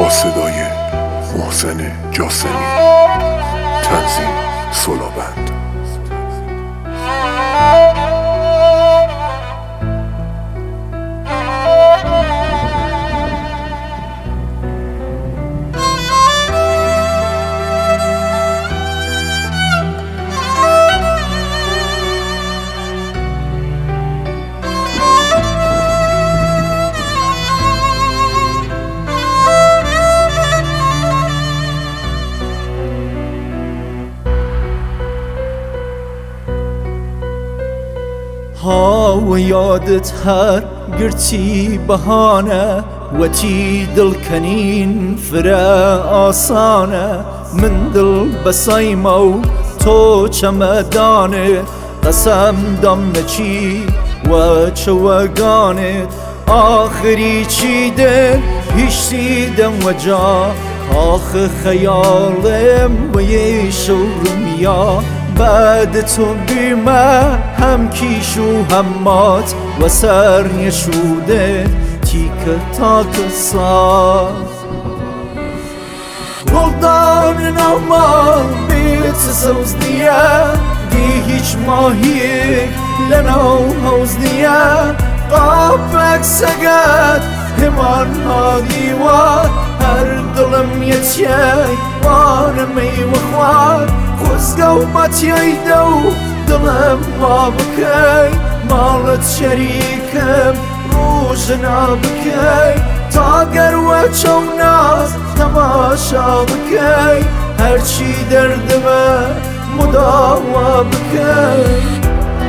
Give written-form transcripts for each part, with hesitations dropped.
با صدای محسن جاسمی، تنظیم سولابند. ها یادت هر گرچی بهانه وتی دڵکەنین فرە ئاسانە من دڵ بەسایمە و تۆ چەمەدانێت قەسەم دەم نەچی وە چەوەگانێت ئاخری چی دێ هیچی دەم وەجا کاخە خەیاڵێم وەیە شەورمیا بعد تو بیمه هم کیش و هم مات و سر نشوده تیک تاک سا گلدان نومال بیت سوز دیه دی هیچ ماهی لنو حوز دیه قابک سگد همان ها دیوار هر دلم یچی وانمی و خوار خۆزگە و ماتیایدا و دڵم وا بکەی ماڵت شەریکم ڕۆژنا بکەی تا گەروە چەو ناز تەماشا بکەی هەرچی دەردمە مداوا بکەی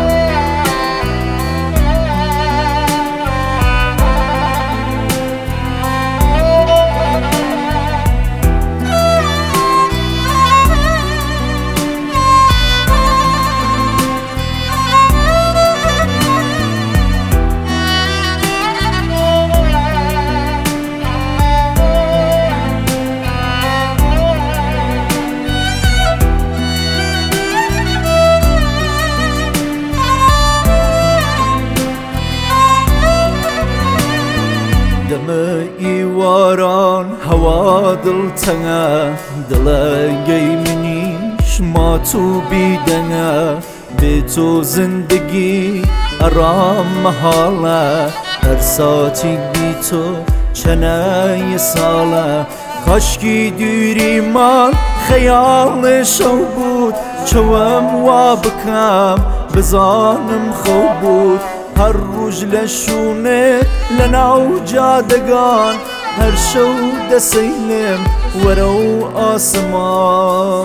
ئیواران هەوا دڵتەنگە دڵەگەی منیش مات و بیدەنگە بێ تۆ زندگی ئەڕام مەحاڵە هەر ساتێک بی تۆ چەنای ساڵە کاشکی دووریمان خەیاڵێ شەو بوود چەوەم وا بکەم بزانم خەو بوود هەر ڕۆژ لە شوونێت لە ناو جادەگان هەر شەو دەسەینم وەرە و ئاسمان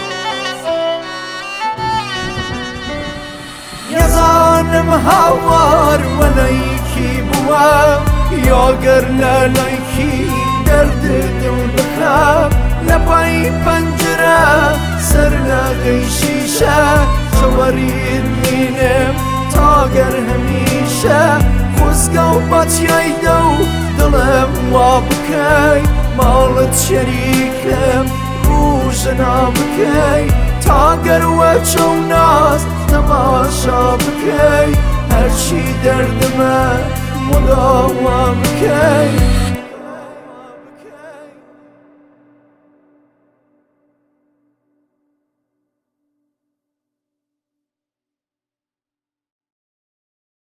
نەزانم هاوار وەلایکی بووە یاگەر لە لایکی دەردی دڵ بکەم لە پای پەنجرە سەر لەغەی شیشە چەوەڕیر بینم تاگەر هەمیشە خۆزگە و ماتیایدا و دڵم وا بکەی ماڵت شەریکم ڕۆژنا بکەی تاگەروە چەو ناز تەماشا بکەی هەرچی دەردمە مداوا بکەی